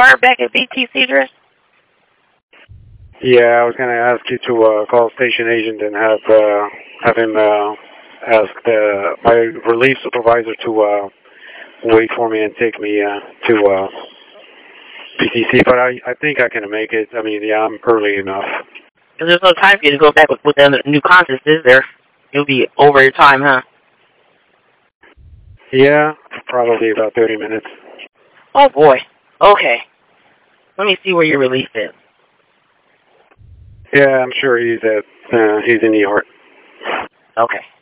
car back at BTC address? Yeah, I was going to ask you to call station agent and have him ask my relief supervisor to wait for me and take me to BTC. But I think I can make it. I mean, yeah, I'm early enough. Because there's no time for you to go back with the new contest, is there? You'll be over your time, huh? Yeah, probably about 30 minutes. Oh, boy. Okay. Let me see where your relief is. Yeah, I'm sure he's in New York. Okay.